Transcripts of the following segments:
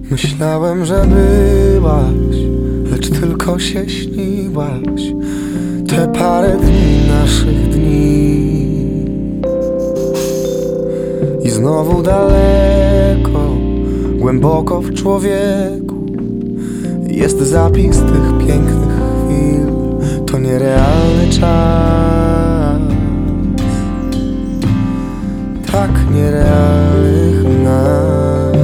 Myślałem, że byłaś, lecz tylko się śniłaś. Te parę dni naszych dni. I znowu daleko, głęboko w człowieku jest zapis tych pięknych chwil. To nierealny czas, tak nierealnych nas.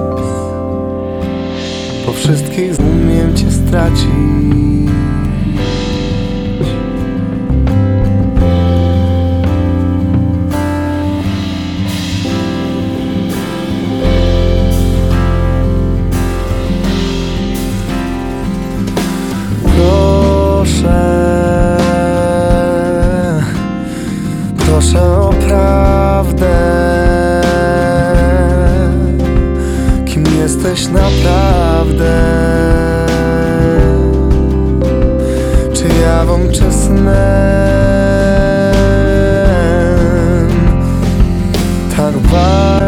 Po wszystkich umiem cię stracić. Proszę o prawdę. Kim jesteś naprawdę? Czy jawą, czy snem? Tak bardzo